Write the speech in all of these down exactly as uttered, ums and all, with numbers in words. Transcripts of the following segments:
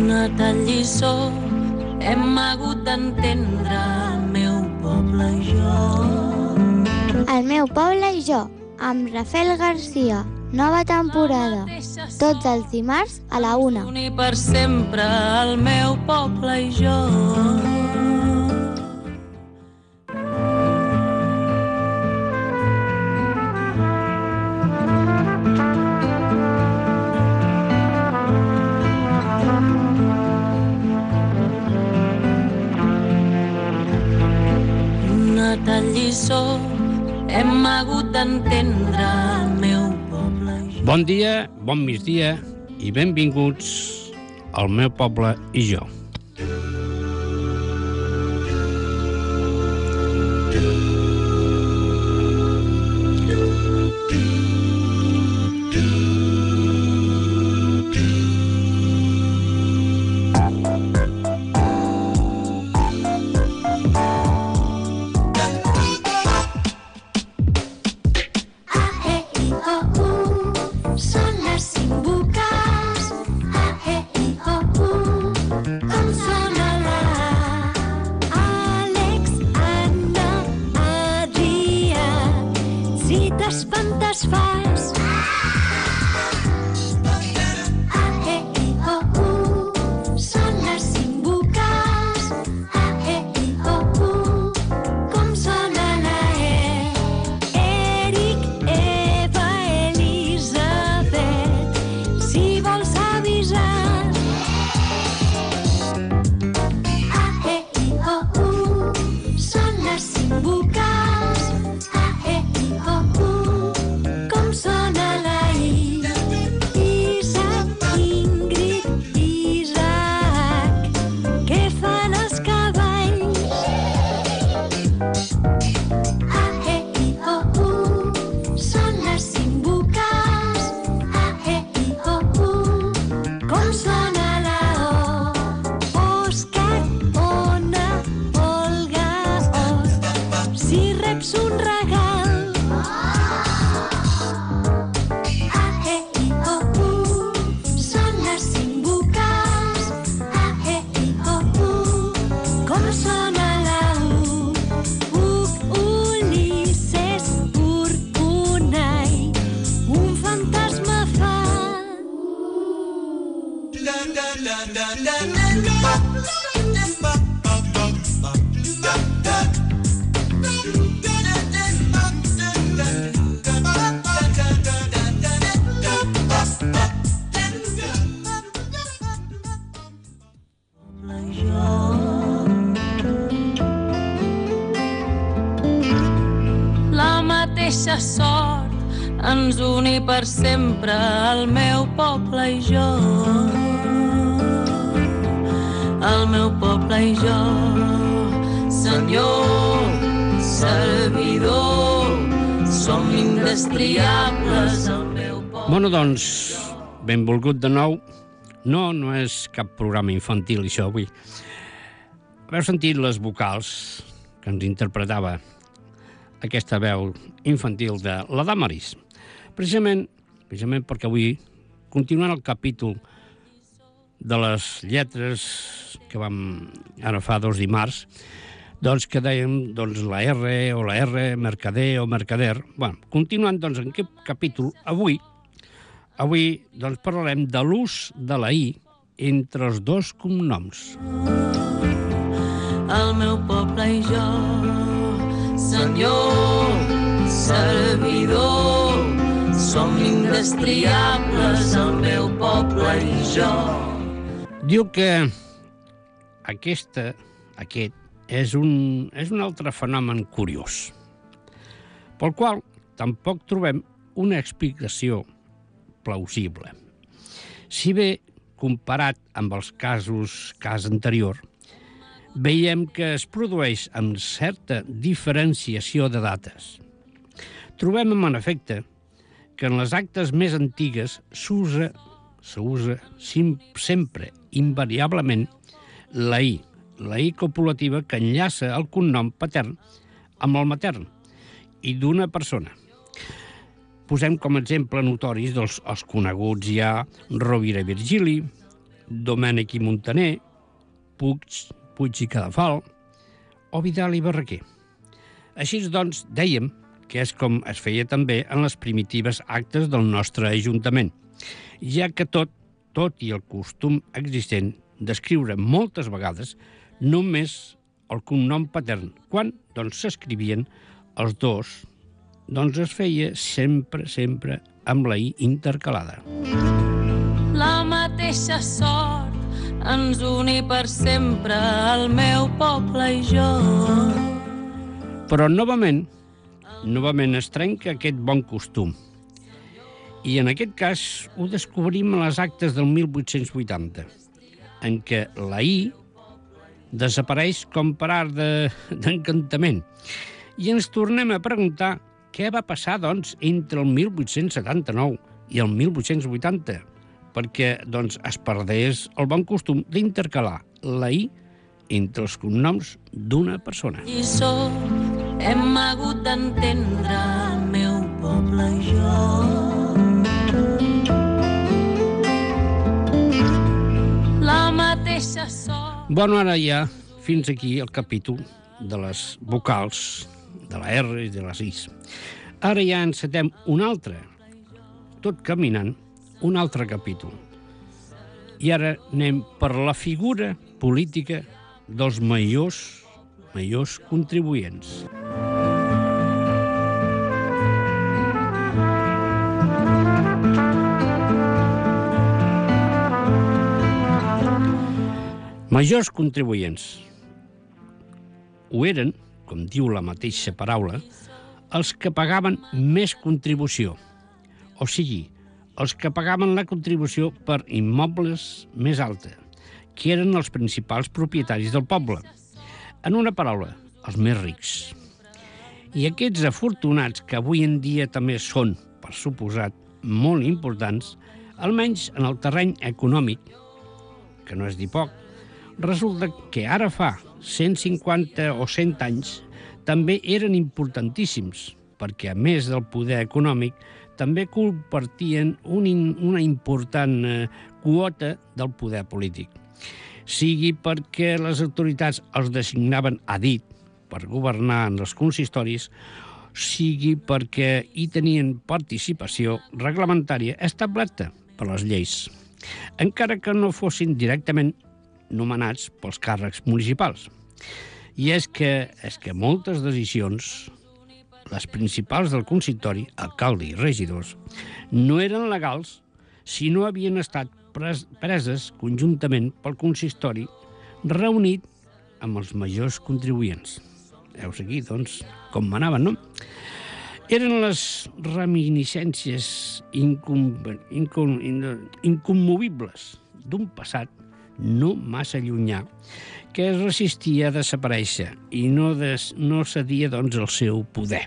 tal lliçó hem hagut d'entendre el meu poble i jo. El meu poble i jo, amb Rafael Garcia. Nova temporada, tots els dimarts a la una. Unir per sempre el meu poble i jo. Una tal lliçó hem hagut d'entendre el meu poble i jo. Bon dia, bon migdia i benvinguts al meu poble i jo. Sort ens uni per sempre el meu poble i jo. El meu poble i jo, Senyor, servidor, som indestriables el meu poble. Bueno, doncs, benvolgut de nou. No, no és cap programa infantil, això, avui. Heu sentit les vocals que ens interpretava aquesta veu infantil de la Damaris. Precisament, precisament perquè avui, continuant el capítol de les lletres que vam ara fa dos dimarts, doncs que dèiem doncs, la R o la R, mercader o mercader. Bueno, continuant doncs, en aquest capítol, avui, avui doncs, parlarem de l'ús de la I entre els dos cognoms. El meu poble i jo, Senyor, servidor, som indestriables, el meu poble i jo. Diu que aquesta, aquest és un, és un altre fenomen curiós, pel qual tampoc trobem una explicació plausible. Si bé, comparat amb els casos, cas anterior, veiem que es produeix amb certa diferenciació de dates. Trobem en efecte que en les actes més antigues s'usa, s'usa sempre, invariablement, la I, la I copulativa que enllaça el cognom patern amb el matern i d'una persona. Posem com a exemple notoris dels els coneguts ja Rovira i Virgili, Domènech i Montaner, Puig, Puig i Cadafal, o Vidal i Barraquer. Així doncs, dèiem que és com es feia també en les primitives actes del nostre Ajuntament, ja que tot, tot i el costum existent d'escriure moltes vegades només el cognom patern, quan doncs s'escrivien els dos, doncs es feia sempre, sempre amb la i intercalada. La mateixa sort ens uni per sempre el meu poble i jo. Però novament, novament es trenca aquest bon costum. I en aquest cas ho descobrim a les actes del mil vuit-cents vuitanta, en què la i desapareix com per art d'encantament. I ens tornem a preguntar què va passar, doncs, entre el mil vuit-cents setanta-nou i el mil vuit-cents vuitanta, perquè doncs, es perdés el bon costum d'intercalar la i entre els cognoms d'una persona. I som, hem hagut d'entendre el meu poble i jo. La mateixa sort... Bueno, ara ja, fins aquí el capítol de les vocals, de la R i de les Is. Ara ja encetem un altre, tot caminant, un altre capítol. I ara anem per la figura política dels majors, majors contribuents. Majors contribuents. Ho eren, com diu la mateixa paraula, els que pagaven més contribució, o sigui, els que pagaven la contribució per immobles més alta, que eren els principals propietaris del poble. En una paraula, els més rics. I aquests afortunats, que avui en dia també són, per suposat, molt importants, almenys en el terreny econòmic, que no és dir poc, resulta que ara fa cent cinquanta o cent anys també eren importantíssims, perquè a més del poder econòmic també compartien un, una important eh, quota del poder polític. Sigui perquè les autoritats els designaven a dit per governar en els consistoris, sigui perquè hi tenien participació reglamentària establerta per les lleis, encara que no fossin directament nomenats pels càrrecs municipals. I és que, és que moltes decisions, les principals del consistori, alcalde i regidors, no eren legals si no havien estat pres, preses conjuntament pel consistori reunit amb els majors contribuents. Heus aquí, doncs, com manaven, no? Eren les reminiscències incom, incom, incommovibles d'un passat no massa llunyà, que es resistia a desaparèixer i no, des, no cedia, doncs, el seu poder.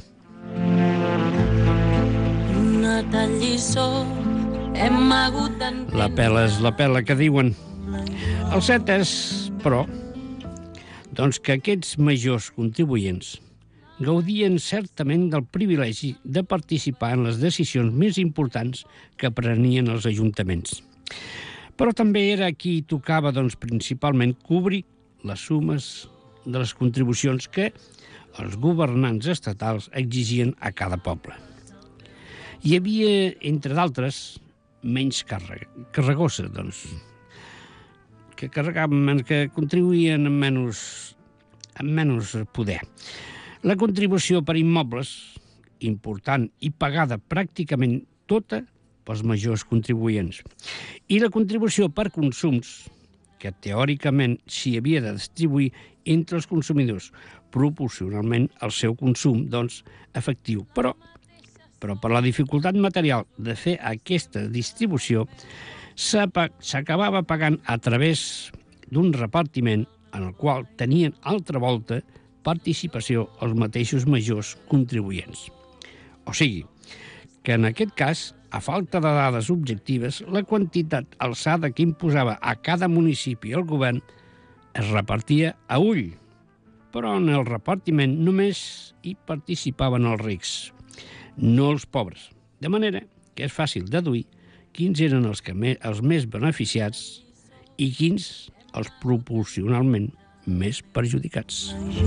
Una tal lliçó hem hagut d'entendre... La pela és la pela, que diuen. El cert és, però, doncs que aquests majors contribuents gaudien certament del privilegi de participar en les decisions més importants que prenien els ajuntaments. Però també era qui tocava, doncs, principalment cobrir les sumes de les contribucions que els governants estatals exigien a cada poble. Hi havia, entre d'altres, menys carregosses, doncs, que carregaven, que contribuïen amb menys, amb menys poder. La contribució per immobles, important i pagada pràcticament tota pels majors contribuents. I la contribució per consums, que teòricament s'hi havia de distribuir entre els consumidors, proporcionalment al seu consum, doncs, efectiu. Però, però per la dificultat material de fer aquesta distribució, s'acabava pagant a través d'un repartiment en el qual tenien altra volta participació els mateixos majors contribuents. O sigui, que en aquest cas, a falta de dades objectives, la quantitat alçada que imposava a cada municipi el govern es repartia a ull, però en el repartiment només hi participaven els rics, no els pobres, de manera que és fàcil deduir quins eren els, que me, els més beneficiats i quins els proporcionalment més perjudicats.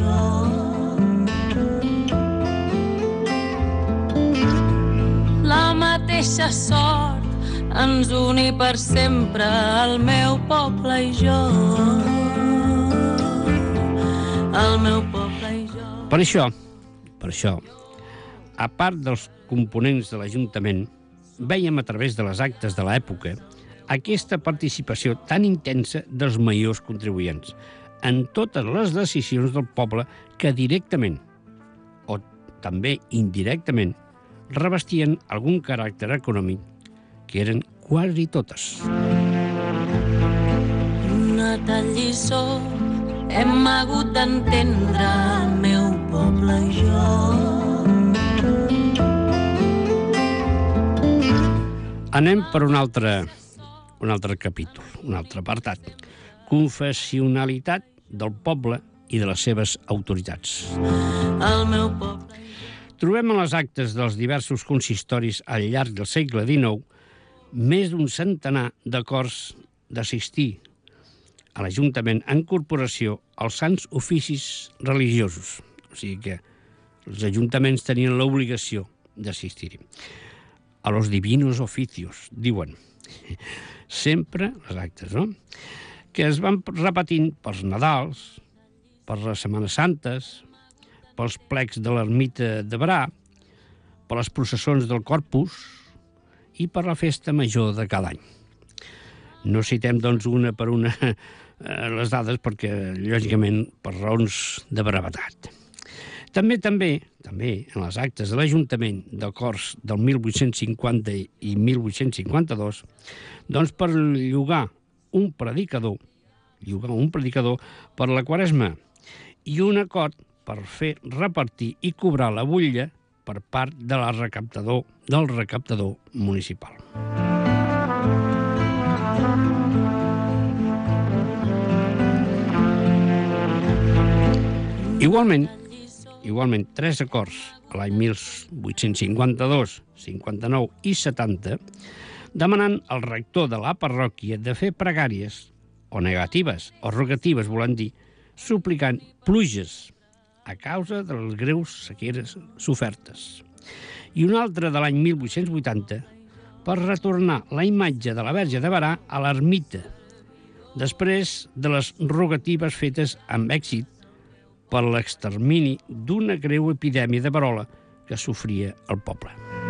La mateixa sort ens uni per sempre, el meu poble i jo. El meu poble i jo. Per això, per això, a part dels components de l'Ajuntament, vèiem a través de les actes de l'època aquesta participació tan intensa dels majors contribuents en totes les decisions del poble que directament o també indirectament revestien algun caràcter econòmic que eren quasi totes. Una tal lliçó hem hagut d'entendre el meu poble i jo. Anem per un altre, un altre capítol, un altre apartat. Confessionalitat del poble i de les seves autoritats. El meu poble. Trobem en les actes dels diversos consistoris al llarg del segle dinou més d'un centenar d'acords d'assistir a l'Ajuntament en corporació als sants oficis religiosos. O sigui que els ajuntaments tenien l'obligació d'assistir-hi. A los divinos oficios, diuen. Sempre les actes, no? Que es van repetint pels Nadals, per les Setmanes Santes, pels plecs de l'ermita de Berà, per les processons del Corpus i per la festa major de cada any. No citem, doncs, una per una les dades perquè, lògicament, per raons de brevetat. També, també, també, en les actes de l'Ajuntament d'acords del mil vuit-cents cinquanta i mil vuit-cents cinquanta-dos, doncs per llogar un predicador, llogar un predicador per la Quaresma i un acord per fer repartir i cobrar la butlla per part de la recaptador, del recaptador municipal. Igualment, Igualment, tres acords a l'any mil vuit-cents cinquanta-dos, cinquanta-nou i setanta, demanant al rector de la parròquia de fer pregàries, o negatives, o rogatives, volen dir, suplicant pluges a causa de les greus sequeres sofertes. I un altre de l'any mil vuit-cents vuitanta per retornar la imatge de la Verge de Berà a l'ermita, després de les rogatives fetes amb èxit per l'extermini d'una greu epidèmia de verola que sofria el poble.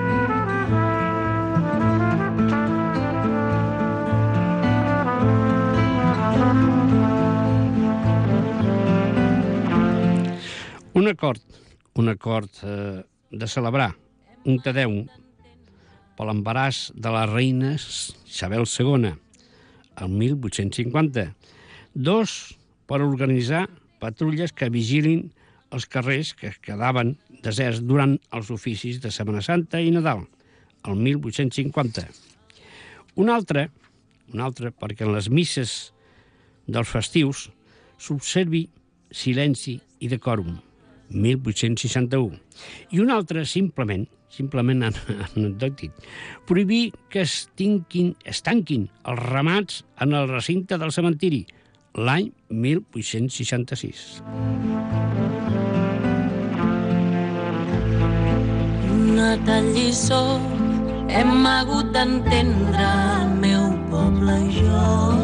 Un acord, un acord eh, de celebrar un Te Deum per l'embaràs de la reina Isabel segona, el mil vuit-cents cinquanta. Dos, per organitzar patrulles que vigilin els carrers que quedaven deserts durant els oficis de Setmana Santa i Nadal, el mil vuit-cents cinquanta. Un altre, un altre perquè en les misses dels festius s'observi silenci i decòrum, mil vuit-cents seixanta-u. I un altre, simplement, simplement anecdòtic, prohibir que es, tinquin, es tanquin els ramats en el recinte del cementiri, l'any mil vuit-cents seixanta-sis. Una tal lliçó hem hagut d'entendre el meu poble i jo.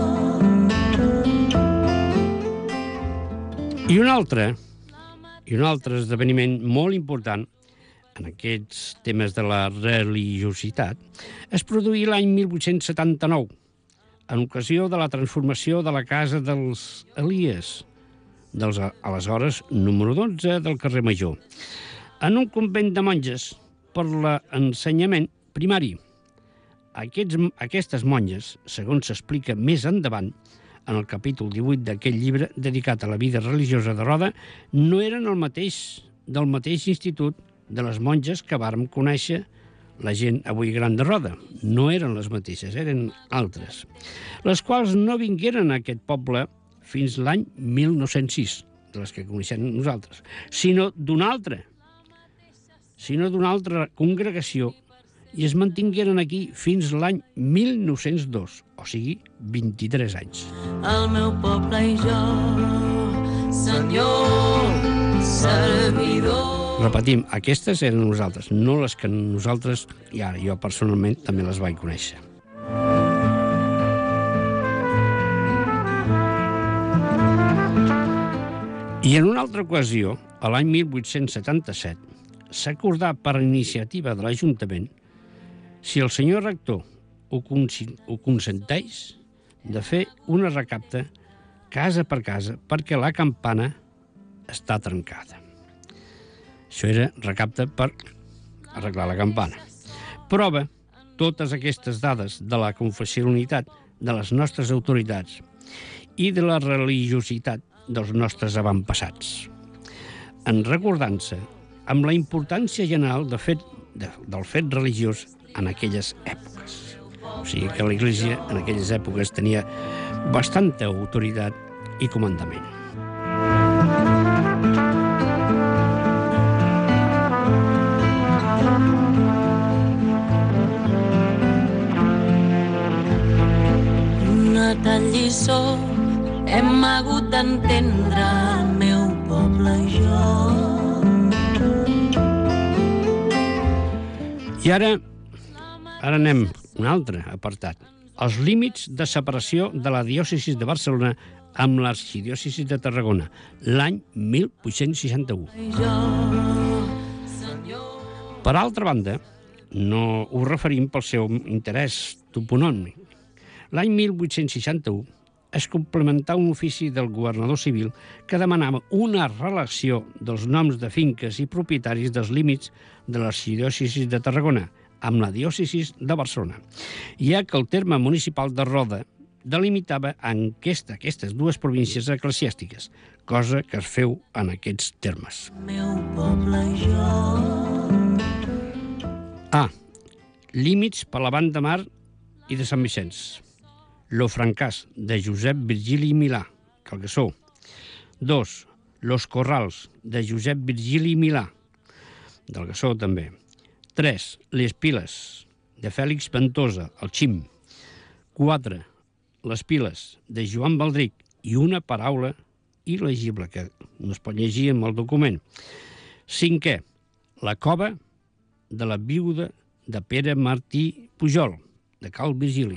I un altre, i un altre esdeveniment molt important en aquests temes de la religiositat es produí l'any mil vuit-cents setanta-nou, en ocasió de la transformació de la casa dels Elies, dels aleshores número dotze del carrer Major, en un convent de monges per l'ensenyament primari. Aquests, aquestes monges, segons s'explica més endavant, en el capítol divuit d'aquest llibre dedicat a la vida religiosa de Roda, no eren el mateix del mateix institut de les monges que vàrem conèixer la gent avui gran de Roda. No eren les mateixes, eren altres, les quals no vingueren a aquest poble fins l'any mil nou-cents sis, de les que coneixem nosaltres, sinó d'una altra, sinó d'una altra congregació i es mantingueren aquí fins l'any mil nou-cents dos, o sigui, vint-i-tres anys. El meu poble i jo, Senyor, servidor. Repetim, aquestes eren nosaltres, no les que nosaltres, i ara jo personalment també les vaig conèixer. I en una altra ocasió, a l'any mil vuit-cents setanta-set, s'acordà per iniciativa de l'Ajuntament, si el senyor rector ho, consi- ho consenteix, de fer una recapta casa per casa perquè la campana està trencada. Això era recapte per arreglar la campana. Prova totes aquestes dades de la confessionalitat de les nostres autoritats i de la religiositat dels nostres avantpassats, en recordança amb la importància general de fet, de, del fet religiós en aquelles èpoques. O sigui que l'Església en aquelles èpoques tenia bastanta autoritat i comandament. Una tal lliçó hem hagut d'entendre el meu poble i jo. I ara, ara anem a un altre apartat. Els límits de separació de la diòcesi de Barcelona amb l'arxidiòcesi de Tarragona, l'any mil vuit-cents seixanta-u. Per altra banda, no ho referim pel seu interès toponòmic. L'any mil vuit-cents seixanta-u es complementà un ofici del governador civil que demanava una relació dels noms de finques i propietaris dels límits de l'arxidiòcesi de Tarragona amb la diòcesi de Barcelona, ja que el terme municipal de Roda delimitava en aquesta, aquestes dues províncies eclesiàstiques, cosa que es feu en aquests termes. Meu poble i jo. A. Límits per la banda mar i de Sant Vicenç. Lo Francàs, de Josep Virgili Milà, Calgassó. Dos. Los Corrals, de Josep Virgili Milà, del Gassó també. Tres. Les Piles, de Fèlix Ventosa, el Xim. Quatre. Les Piles, de Joan Baldric, i una paraula il·legible que no es pot llegir amb el document. Cinquè. La Cova de la Viuda de Pere Martí Pujol, de Cal Virgili.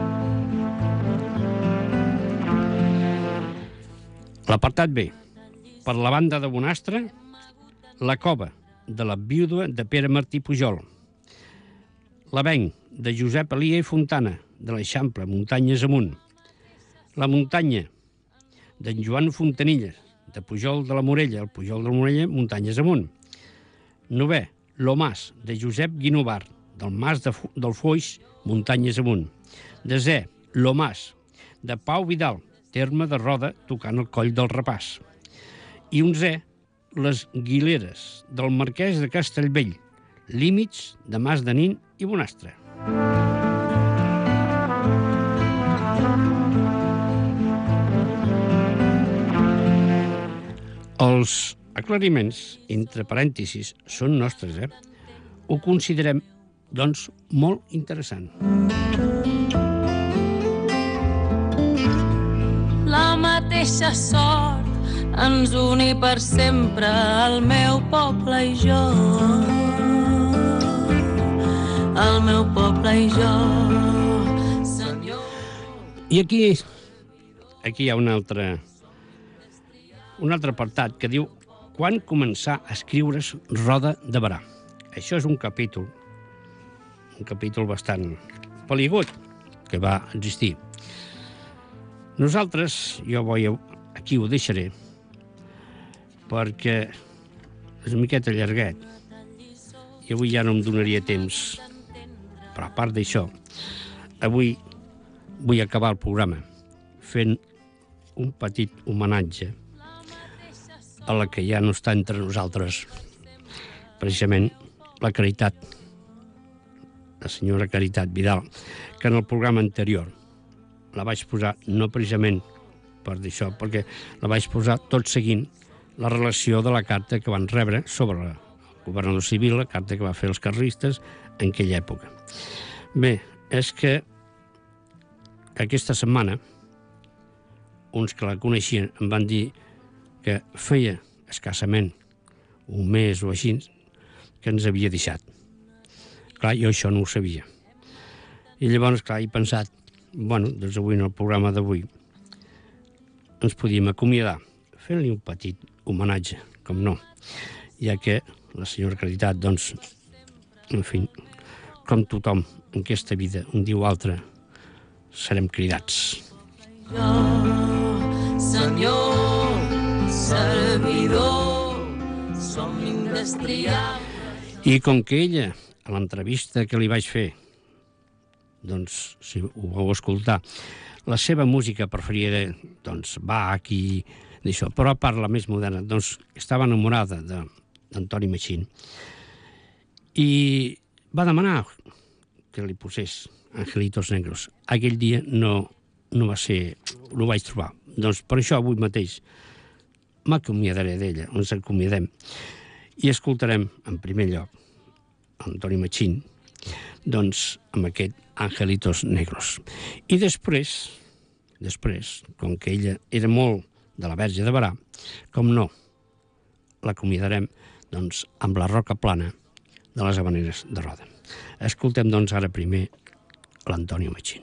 L'apartat B. Per la banda de Bonastre, la Cova de la Viuda de Pere Martí Pujol. L'Avenc, de Josep Elia i Fontana, de l'Eixample, Muntanyes amunt. La Muntanya, d'en Joan Fontanilles, de Pujol de la Morella, el Pujol de la Morella, Muntanyes amunt. Novè, Lo Mas, de Josep Guinovar, del Mas de, del Foix, Muntanyes amunt. Desè, Lo Mas, de Pau Vidal, terme de Roda, tocant el coll del Rapàs. I onzè, les Guileres, del Marquès de Castellvell, límits de Mas de Nin i Bonastre. Els aclariments, entre parèntesis, són nostres, eh? Ho considerem, doncs, molt interessant. La mateixa sort ens uni per sempre el meu poble i jo. El meu poble i jo, Senyor. I aquí, aquí hi ha un altre, un altre apartat que diu quan començar a escriure's Roda de Berà. Això és un capítol, un capítol bastant peligut que va existir. Nosaltres, jo vull, aquí ho deixaré, perquè és una miqueta llarguet i avui ja no em donaria temps. Però a part d'això, avui vull acabar el programa fent un petit homenatge a la que ja no està entre nosaltres, precisament la Caritat, la senyora Caritat Vidal, que en el programa anterior la vaig posar no precisament per d'això, perquè la vaig posar tot seguint la relació de la carta que van rebre sobre el governador civil, la carta que va fer els carlistes en aquella època. Bé, és que aquesta setmana uns que la coneixien em van dir que feia escassament un mes o així que ens havia deixat. Clar, jo això no ho sabia. I llavors, clar, he pensat, bueno, doncs avui en el programa d'avui ens podíem acomiadar fent-li un petit homenatge, com no, ja que la senyora Caritat, doncs, en fi, com tothom en aquesta vida, un dia o altre, serem cridats. Jo, Senyor, servidor, som indestriables. I com que ella, a l'entrevista que li vaig fer, doncs, si ho vau escoltar, la seva música preferida, doncs, Bach i d'això, però a part la més moderna, doncs, estava enamorada d'Antoni Machín i va demanar que li posés Angelitos Negros. Aquell dia no, no va ser, no ho vaig trobar. Doncs per això avui mateix m'acomiadaré d'ella, ens acomiadem i escoltarem en primer lloc Antoni Machín, doncs amb aquest Angelitos Negros. I després, després, com que ella era molt de la Verge de Berà, com no, l'acomiadarem doncs amb la Roca Plana de les Havaneres de Roda. Escoltem doncs ara primer l'Antoni Machín.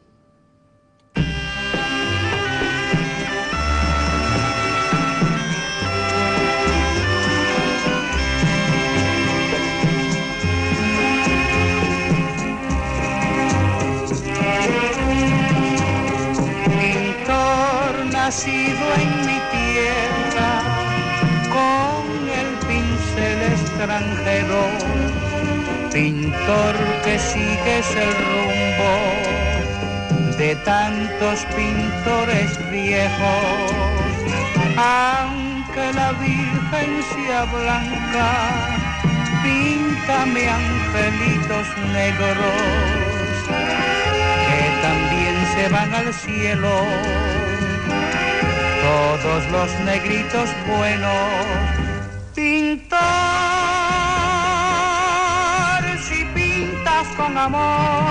Nacido en mi tierra con el pincel extranjero, pintor que sigues el rumbo de tantos pintores viejos, aunque la Virgen sea blanca, píntame angelitos negros que también se van al cielo. Todos los negritos buenos, pintor, si pintas con amor,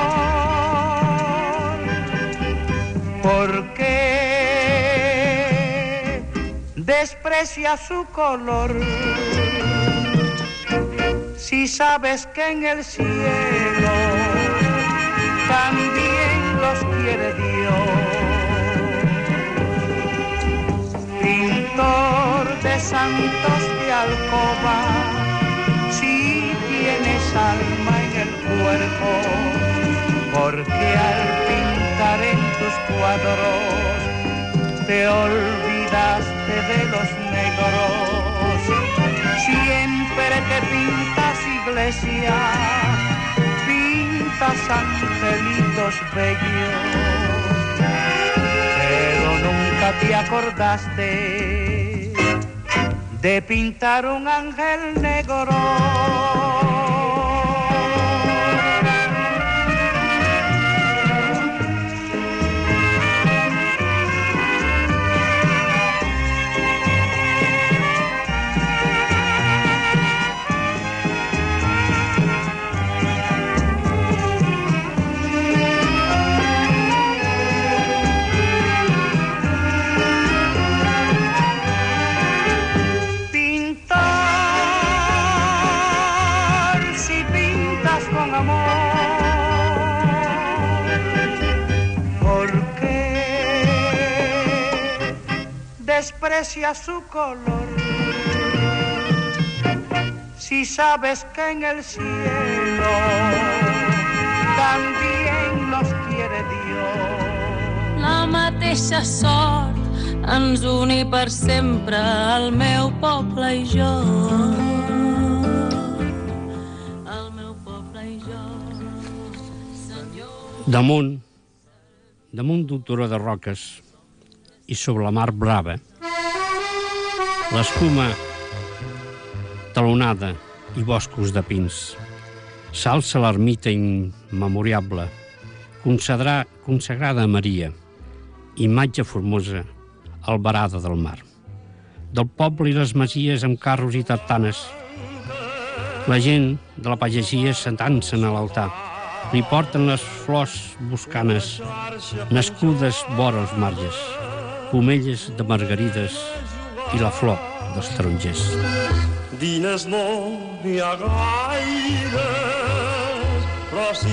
¿por qué desprecias su color? Si sabes que en el cielo también los quiere Dios. Pintor de santos de alcoba, si tienes alma en el cuerpo, porque al pintar en tus cuadros te olvidaste de los negros. Siempre que pintas iglesia, pintas angelitos bellos, nunca te acordaste de pintar un ángel negro. Desprecia su color, si sabes que en el cielo también los quiere Dios. La mateixa sort ens uni per sempre el meu poble i jo. El meu poble i jo, Senyor. Damunt, damunt d'un turó de roques i sobre la mar brava, l'escuma talonada i boscos de pins, s'alça l'ermita immemoriable, consagrada a Maria, imatge formosa, albarada del mar. Del poble i les masies amb carros i tartanes, La gent de la pagesia sentant-se'n a l'altar. Li porten les flors boscanes, nascudes vora els marges, pomelles de margarides i la flor dels tarongers. Diners no n'hi ha gaire, però si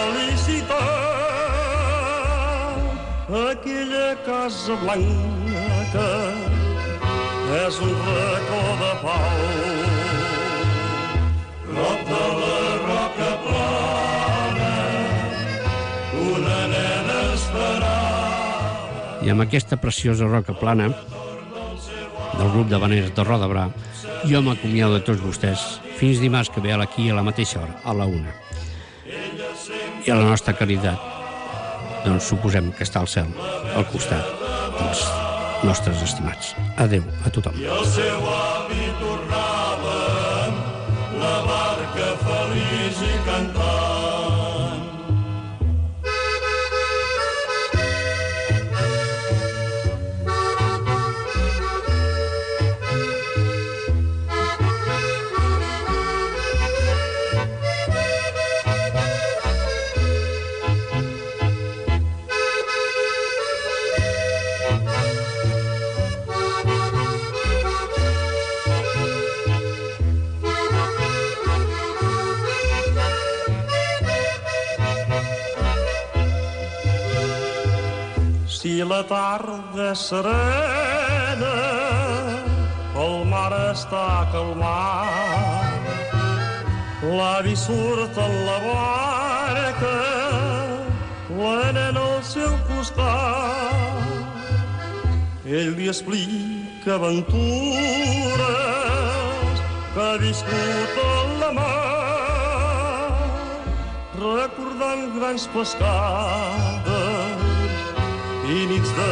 felicitat, aquella casa blanca és un racó de pau. Prop de la roca plana, una nena esperava. I amb aquesta preciosa roca plana del grup d'habaneres de Roda Brà, jo m'acomiado de tots vostès fins dimarts que ve aquí a la mateixa hora, a la una. I a la nostra caritat, doncs suposem que està al cel, al costat dels nostres estimats. Adéu a tothom. I el seu avi tornava la barca feliç i cantant. Si la tarda és serena, el mar està calmat, l'avi surt en la barca, la nena al seu costat. Ell li explica aventures que ha viscut a la mar, recordant grans pescades i nits de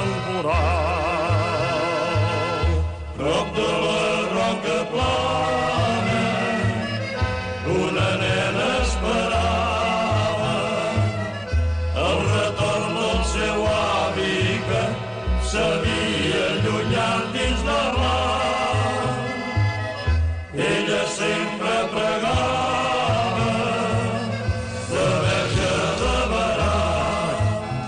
temporal. Prop de la roca plana, una nena esperava el retorn del seu avi que s'havia allunyat dins la mar. Ella sempre pregava